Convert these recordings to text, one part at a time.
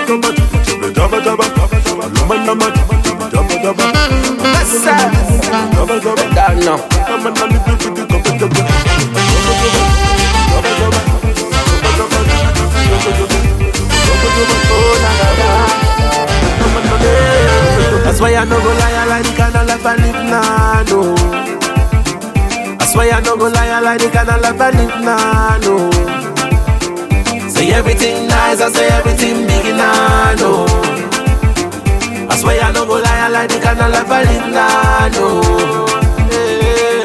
That's why I no go lie, I like the kind of life I live now, no. That's why I no go lie, I like the kind of life I live now, no. Say everything nice, I say everything big now, no. That's why I no go lie, I like the kind of life I live now, no. Yeah.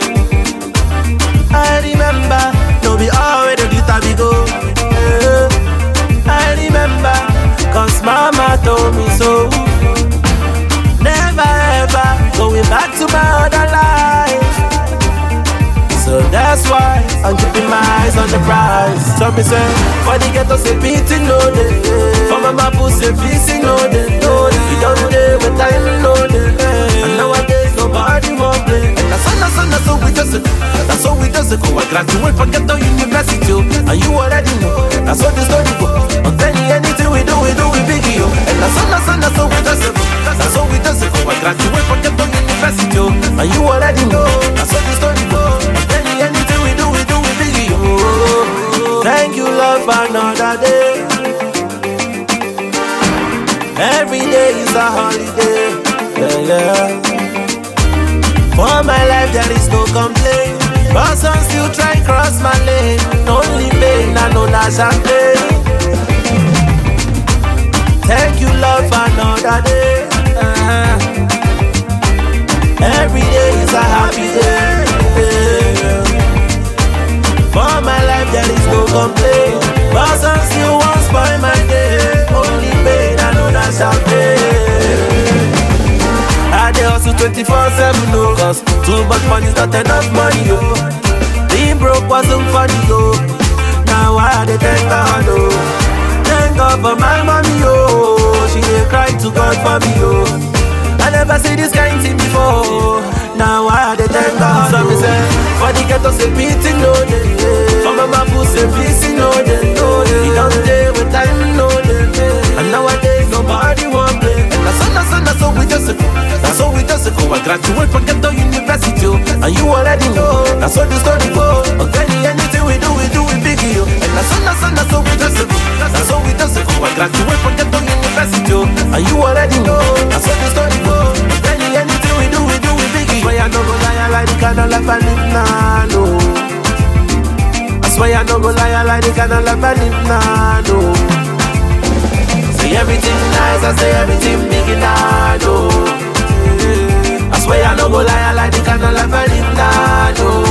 I remember, no be always the guitar we go. Yeah. I remember, cause mama told me so. Never ever going back to my other life. So that's why I'm keeping my eyes on the prize. So me say, for the ghetto say beating no day. For my mapu say feasting no day. You don't day with time no day. And nowadays nobody won't play. And that's all we just go. That's all we just go. I graduate from ghetto university, and you already know. That's what the story go. I'm telling you anything we do with biggie. And that's all we just go. That's all we just go. I graduate from ghetto university, and you already know. That's what the story go. I'm telling you anything we do with biggie. Thank you, Lord, for another day. Every day is a holiday. Yeah. For my life there is no complaint, but some still try cross my lane. Only pain, I know that champagne. Thank you, Lord, for another day. Every day is a happy day. For my life there is no complaint, but some still want spoil my day. Only pain, I know that champagne. I dey hustle 24/7, no. Cause too much money's not enough money, yo. Being broke wasn't funny, yo. Now I dey thank God, oh. Thank God for my mommy, yo. She dey cry to God for me, yo. I never see this kind thing before. Now I dey thank God. So me say, for the ghetto say beating no day. For my mapu say feasting no day. You don't day with time no day. And nowadays nobody won't play. And that's all we just go. That's all we just go. I graduate from ghetto university, and you already know. That's all the story go. Okay, anything we do with biggie, yo. And that's all we just go. That's all we just go. I graduate from ghetto university, and you already know. That's all the story go. Okay, anything we do with biggie. That's why I no go lie, I like the kind of life I live now, no. That's why I no go lie, I like the kind of life I live now, no. Say everything nice, I say everything big now, no. I swear I no go lie, I like the kind of life I live now, no.